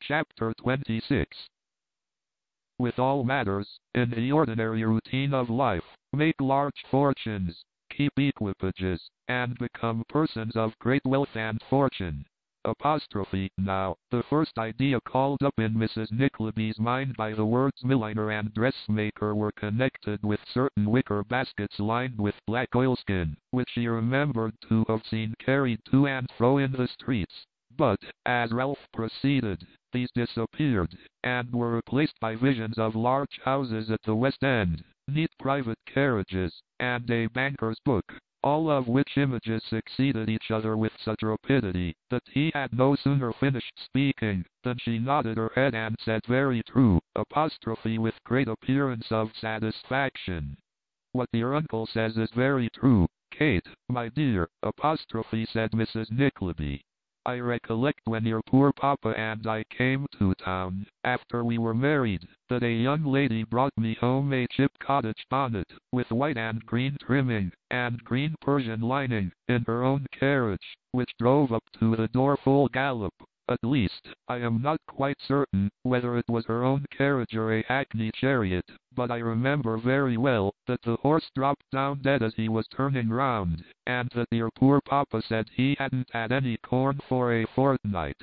Chapter 26. With all matters, in the ordinary routine of life, make large fortunes, keep equipages, and become persons of great wealth and fortune. Now, the first idea called up in Mrs. Nickleby's mind by the words milliner and dressmaker were connected with certain wicker baskets lined with black oilskin, which she remembered to have seen carried to and fro in the streets. But, as Ralph proceeded, these disappeared, and were replaced by visions of large houses at the West End, neat private carriages, and a banker's book, all of which images succeeded each other with such rapidity, that he had no sooner finished speaking, than she nodded her head and said very true, with great appearance of satisfaction. What your uncle says is very true, Kate, my dear, said Mrs. Nickleby. I recollect when your poor papa and I came to town, after we were married, that a young lady brought me home a chip cottage bonnet, with white and green trimming, and green Persian lining, in her own carriage, which drove up to the door full gallop. At least, I am not quite certain whether it was her own carriage or a hackney chariot, but I remember very well that the horse dropped down dead as he was turning round, and that your poor papa said he hadn't had any corn for a fortnight.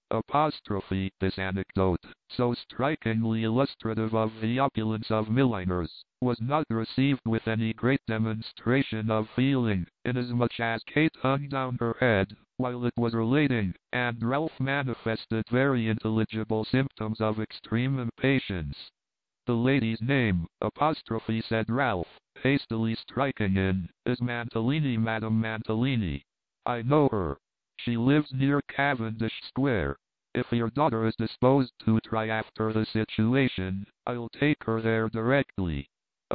This anecdote, so strikingly illustrative of the opulence of milliners, was not received with any great demonstration of feeling, inasmuch as Kate hung down her head while it was relating, and Ralph manifested very intelligible symptoms of extreme impatience. The lady's name, said Ralph, hastily striking in, is Mantalini, Madame Mantalini. I know her. She lives near Cavendish Square. If your daughter is disposed to try after the situation, I'll take her there directly.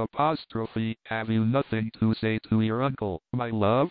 Have you nothing to say to your uncle, my love?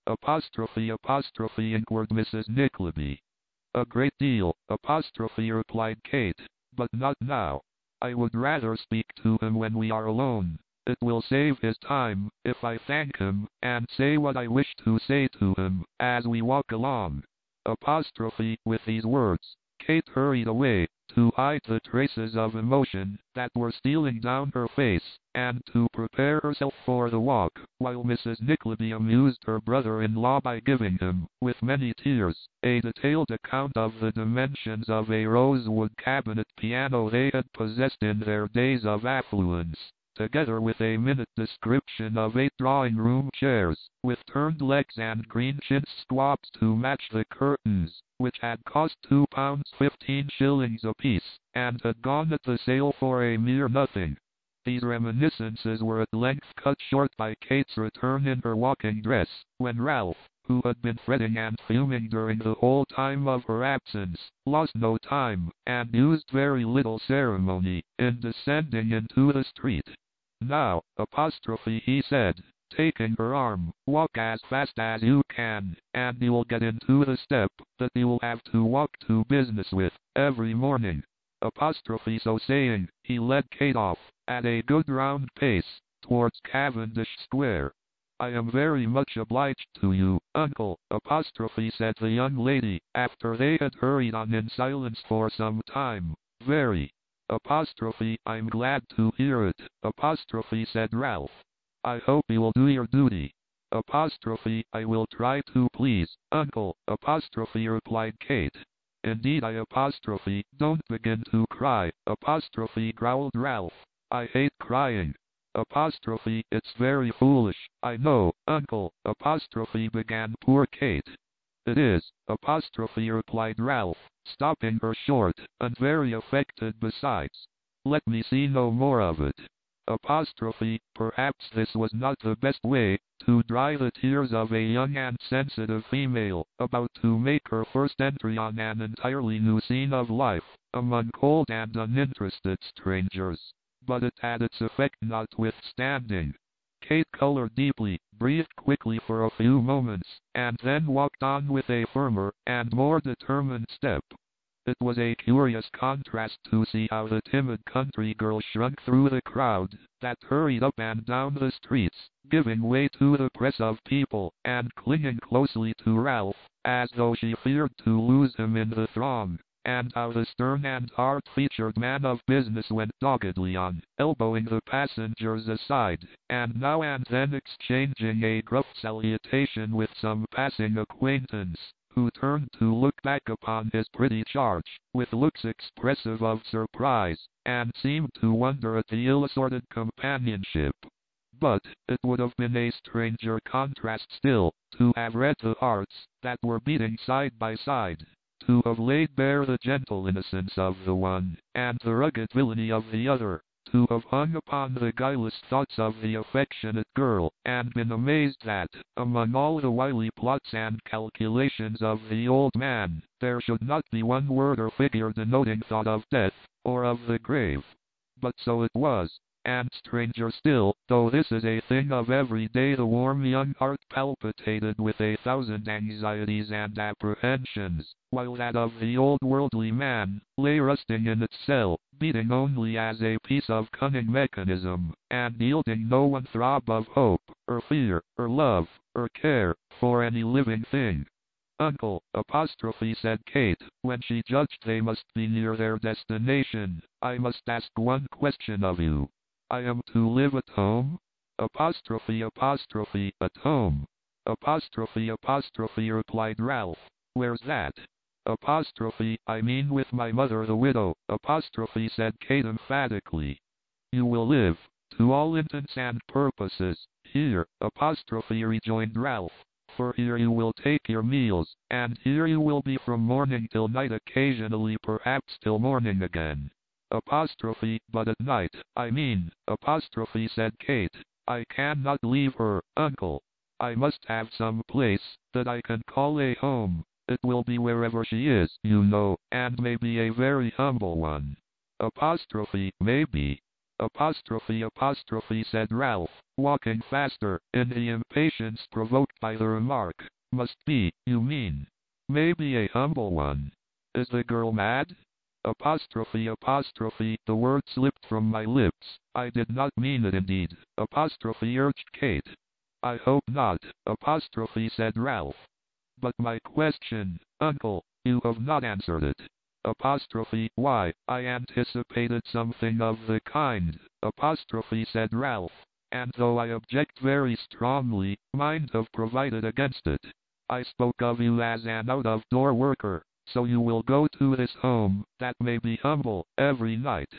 Inquired Mrs. Nickleby. A great deal, replied Kate, but not now. I would rather speak to him when we are alone. It will save his time, if I thank him, and say what I wish to say to him, as we walk along. With these words, Kate hurried away, to hide the traces of emotion that were stealing down her face, and to prepare herself for the walk, while Mrs. Nickleby amused her brother-in-law by giving him, with many tears, a detailed account of the dimensions of a rosewood cabinet piano they had possessed in their days of affluence, together with a minute description of 8 drawing-room chairs, with turned legs and green chintz squabs to match the curtains, which had cost £2 15 apiece, and had gone at the sale for a mere nothing. These reminiscences were at length cut short by Kate's return in her walking dress, when Ralph, who had been fretting and fuming during the whole time of her absence, lost no time, and used very little ceremony, in descending into the street. Now, he said, taking her arm, walk as fast as you can, and you'll get into the step that you'll have to walk to business with, every morning. So saying, he led Kate off, at a good round pace, towards Cavendish Square. I am very much obliged to you, uncle, said the young lady, after they had hurried on in silence for some time. Very. I'm glad to hear it, said Ralph. I hope you will do your duty. I will try to please, uncle, replied Kate. Indeed don't begin to cry, growled Ralph. I hate crying. It's very foolish, I know, uncle, began poor Kate. It is, replied Ralph, stopping her short, and very affected besides. Let me see no more of it. Perhaps this was not the best way to dry the tears of a young and sensitive female, about to make her first entry on an entirely new scene of life, among cold and uninterested strangers. But it had its effect notwithstanding. Kate colored deeply, breathed quickly for a few moments, and then walked on with a firmer and more determined step. It was a curious contrast to see how the timid country girl shrunk through the crowd that hurried up and down the streets, giving way to the press of people, and clinging closely to Ralph, as though she feared to lose him in the throng. and how the stern and hard-featured man of business went doggedly on, elbowing the passengers aside, and now and then exchanging a gruff salutation with some passing acquaintance, who turned to look back upon his pretty charge, with looks expressive of surprise, and seemed to wonder at the ill-assorted companionship. But it would have been a stranger contrast still, to have read the hearts that were beating side by side, to have laid bare the gentle innocence of the one, and the rugged villainy of the other, to have hung upon the guileless thoughts of the affectionate girl, and been amazed that, among all the wily plots and calculations of the old man, there should not be one word or figure denoting thought of death, or of the grave. But so it was. And stranger still, though this is a thing of every day, the warm young heart palpitated with 1,000 anxieties and apprehensions, while that of the old worldly man lay rusting in its cell, beating only as a piece of cunning mechanism, and yielding no one throb of hope, or fear, or love, or care, for any living thing. "Uncle," said Kate, when she judged they must be near their destination, "I must ask one question of you. I am to live at home?" "At home?" Replied Ralph. "Where's that?" "I mean with my mother the widow," said Kate emphatically. "You will live, to all intents and purposes, here," rejoined Ralph. "For here you will take your meals, and here you will be from morning till night, occasionally perhaps till morning again." "But at night, I mean," said Kate. "I cannot leave her, uncle. I must have some place that I can call a home. It will be wherever she is, you know, and may be a very humble one." "Maybe." Said Ralph, walking faster, in the impatience provoked by the remark. "Must be, you mean. Maybe a humble one. Is the girl mad?" The word slipped from my lips. "I did not mean it indeed," urged Kate. "I hope not," said Ralph. "But my question, uncle, you have not answered it." "Why, I anticipated something of the kind," said Ralph, "and though I object very strongly, might have provided against it. I spoke of you as an out-of-door worker. So you will go to this home, that may be humble, every night."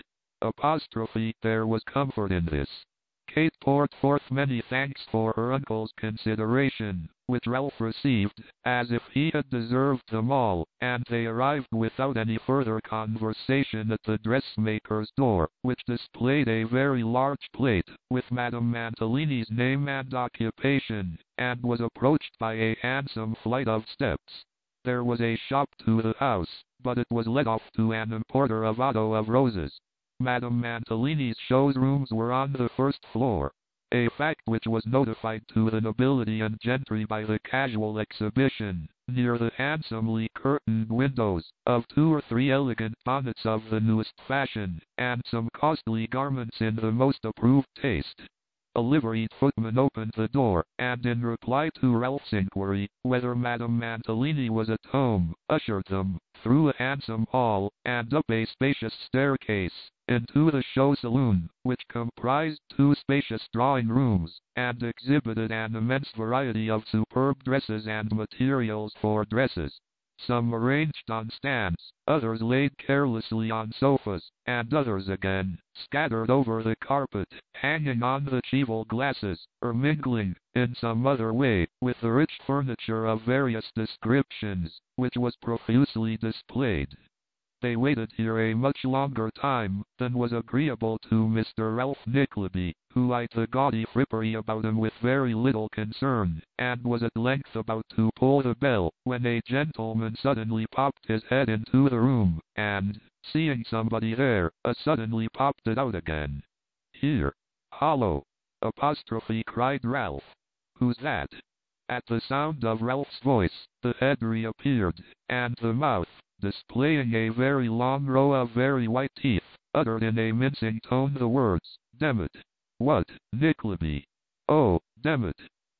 There was comfort in this. Kate poured forth many thanks for her uncle's consideration, which Ralph received, as if he had deserved them all, and they arrived without any further conversation at the dressmaker's door, which displayed a very large plate, with Madame Mantalini's name and occupation, and was approached by a handsome flight of steps. There was a shop to the house, but it was let off to an importer of otto of roses. Madame Mantalini's showrooms were on the first floor, a fact which was notified to the nobility and gentry by the casual exhibition, near the handsomely curtained windows, of 2 or 3 elegant bonnets of the newest fashion, and some costly garments in the most approved taste. A liveried footman opened the door, and in reply to Ralph's inquiry whether Madame Mantalini was at home, ushered them, through a handsome hall, and up a spacious staircase, into the show saloon, which comprised 2 spacious drawing rooms, and exhibited an immense variety of superb dresses and materials for dresses. Some arranged on stands, others laid carelessly on sofas, and others again, scattered over the carpet, hanging on the cheval glasses, or mingling, in some other way, with the rich furniture of various descriptions, which was profusely displayed. They waited here a much longer time than was agreeable to Mr. Ralph Nickleby, who eyed the gaudy frippery about him with very little concern, and was at length about to pull the bell, when a gentleman suddenly popped his head into the room, and, seeing somebody there, suddenly popped it out again. "Here! Hollow!" cried Ralph. "Who's that?" At the sound of Ralph's voice, the head reappeared, and the mouth, displaying a very long row of very white teeth, uttered in a mincing tone the words, "Demmit." "What, Nickleby?" "Oh, demmit."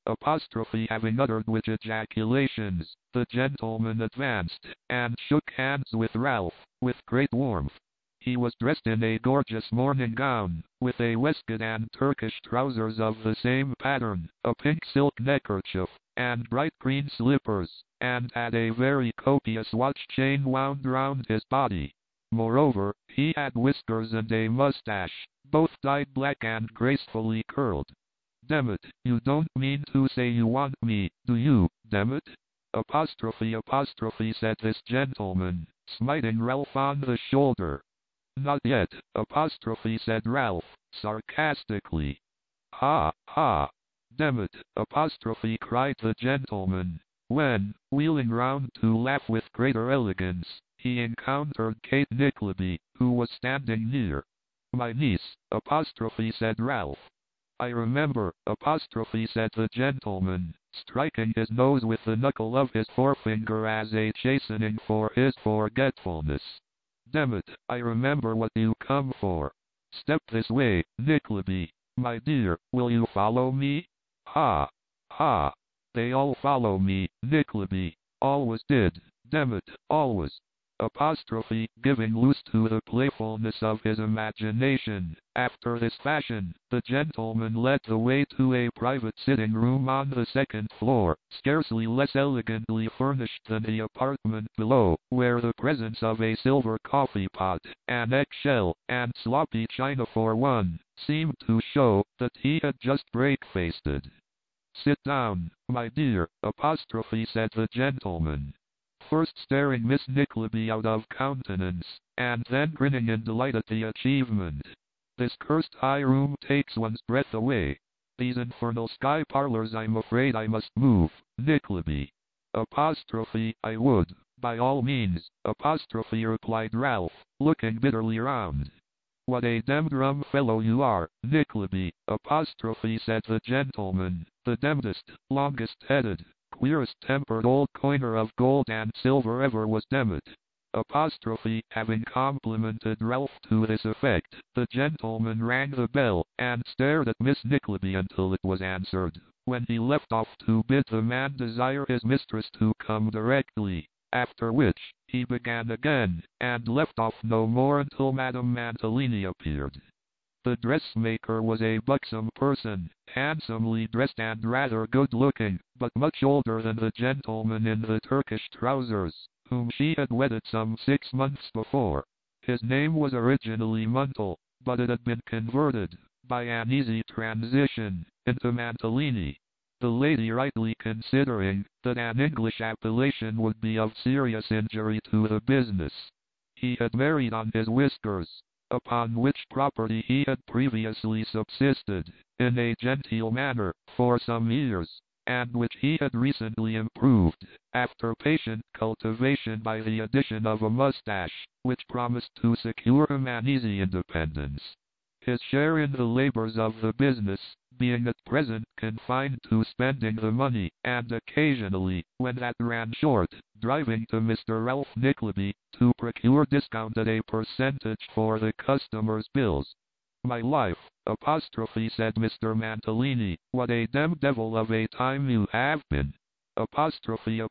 Apostrophe having uttered which ejaculations, the gentleman advanced, and shook hands with Ralph, with great warmth. He was dressed in a gorgeous morning gown, with a waistcoat and Turkish trousers of the same pattern, a pink silk neckerchief, and bright green slippers, and had a very copious watch chain wound round his body. Moreover, he had whiskers and a mustache, both dyed black and gracefully curled. "Dammit, you don't mean to say you want me, do you, dammit?" Apostrophe said this gentleman, smiting Ralph on the shoulder. "Not yet," apostrophe said Ralph, sarcastically. "Ha, ha! Dammit!" apostrophe cried the gentleman, when, wheeling round to laugh with greater elegance, he encountered Kate Nickleby, who was standing near. "My niece," apostrophe said Ralph. "I remember," apostrophe said the gentleman, striking his nose with the knuckle of his forefinger as a chastening for his forgetfulness. "Dammit, I remember what you come for. Step this way, Nickleby. My dear, will you follow me? Ha! Ha! They all follow me, Nickleby. Always did, dammit, always." Apostrophe, giving loose to the playfulness of his imagination. After this fashion, the gentleman led the way to a private sitting room on the second floor, scarcely less elegantly furnished than the apartment below, where the presence of a silver coffee pot, an eggshell, and sloppy china for one, seemed to show that he had just breakfasted. "Sit down, my dear," apostrophe said the gentleman, first staring Miss Nickleby out of countenance, and then grinning in delight at the achievement. "This cursed high room takes one's breath away. These infernal sky parlors, I'm afraid I must move, Nickleby." Apostrophe, "I would, by all means," apostrophe replied Ralph, looking bitterly round. "What a damned rum fellow you are, Nickleby," apostrophe said the gentleman, "the damnedest, longest-headed, queerest-tempered old coiner of gold and silver ever was, dammit." Apostrophe, having complimented Ralph to this effect, the gentleman rang the bell, and stared at Miss Nickleby until it was answered, when he left off to bid the man desire his mistress to come directly, after which, he began again, and left off no more until Madame Mantalini appeared. The dressmaker was a buxom person, handsomely dressed and rather good-looking, but much older than the gentleman in the Turkish trousers, whom she had wedded some 6 months before. His name was originally Muntel, but it had been converted, by an easy transition, into Mantalini, the lady rightly considering that an English appellation would be of serious injury to the business. He had married on his whiskers, upon which property he had previously subsisted, in a genteel manner, for some years, and which he had recently improved, after patient cultivation, by the addition of a mustache, which promised to secure him an easy independence. His share in the labors of the business, being at present confined to spending the money, and occasionally, when that ran short, driving to Mr. Ralph Nickleby, to procure discount at a percentage for the customers' bills. "My life," apostrophe said Mr. Mantalini, "what a damn devil of a time you have been." Apostrophe,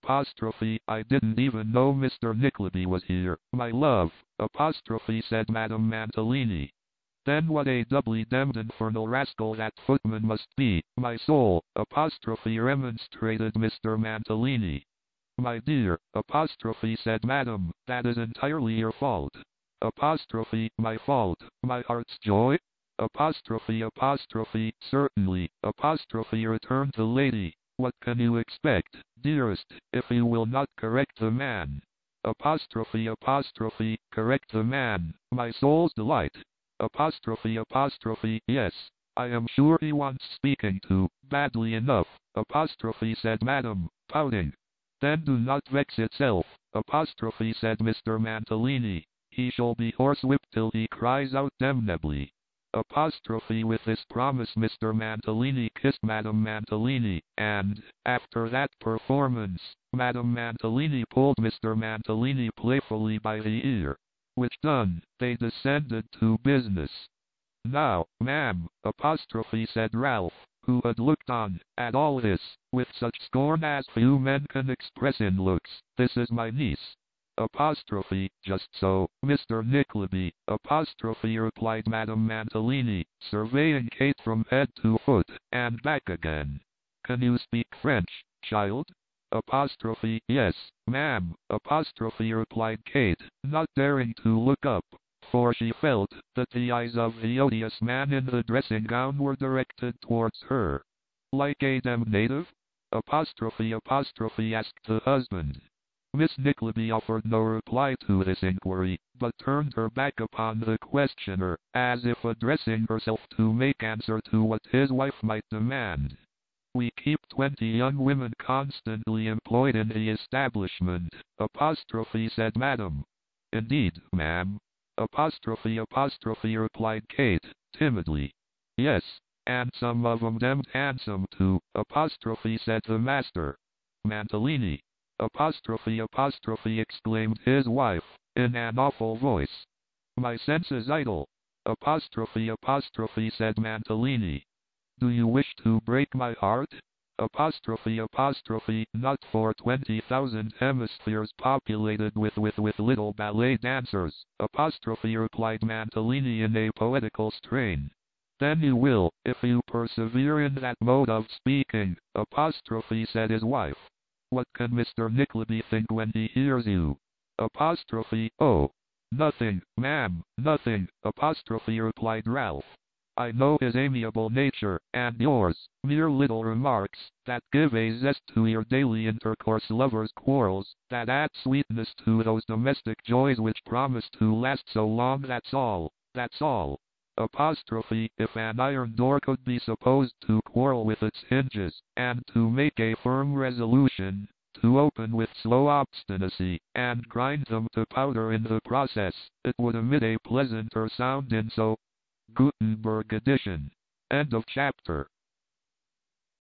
"I didn't even know Mr. Nickleby was here, my love," apostrophe said Madame Mantalini. "Then what a doubly damned infernal rascal that footman must be, my soul," apostrophe remonstrated Mr. Mantalini. "My dear," apostrophe said Madame, "that is entirely your fault." Apostrophe, "My fault, my heart's joy?" Apostrophe, "Certainly," apostrophe returned the lady. "What can you expect, dearest, if you will not correct the man?" Apostrophe, "Correct the man, my soul's delight." Apostrophe, "Yes, I am sure he wants speaking to, badly enough," apostrophe said Madame, pouting. "Then do not vex itself," apostrophe said Mr. Mantalini. "He shall be horsewhipped till he cries out damnably." Apostrophe, with this promise Mr. Mantalini kissed Madame Mantalini, and, after that performance, Madame Mantalini pulled Mr. Mantalini playfully by the ear. Which done, they descended to business. "Now, ma'am," apostrophe said Ralph, who had looked on, at all this, with such scorn as few men can express in looks. This is my niece. Apostrophe, just so, Mr. Nickleby, apostrophe, replied Madame Mantalini, surveying Kate from head to foot, and back again. Can you speak French, child? Apostrophe, yes, ma'am, apostrophe, replied Kate, not daring to look up, for she felt that the eyes of the odious man in the dressing gown were directed towards her. Like a damned native? Apostrophe, asked the husband. Miss Nickleby offered no reply to this inquiry, but turned her back upon the questioner, as if addressing herself to make answer to what his wife might demand. We keep 20 young women constantly employed in the establishment, apostrophe, said Madam. Indeed, ma'am. Apostrophe, replied Kate, timidly. Yes, and some of 'em demmed handsome too, apostrophe, said the master. Mantalini. Apostrophe, exclaimed his wife, in an awful voice. My sense is idle. Apostrophe, said Mantalini. Do you wish to break my heart? Apostrophe, not for 20,000 hemispheres populated with little ballet dancers, apostrophe, replied Mantalini in a poetical strain. Then you will, if you persevere in that mode of speaking, apostrophe, said his wife. What can Mr. Nickleby think when he hears you? Apostrophe, oh, nothing, ma'am, nothing, apostrophe, replied Ralph. I know his amiable nature, and yours, mere little remarks, that give a zest to your daily intercourse, lovers' quarrels, that add sweetness to those domestic joys which promise to last so long, that's all, that's all. Apostrophe, if an iron door could be supposed to quarrel with its hinges, and to make a firm resolution, to open with slow obstinacy, and grind them to powder in the process, it would emit a pleasanter sound in so. Gutenberg edition. End of chapter.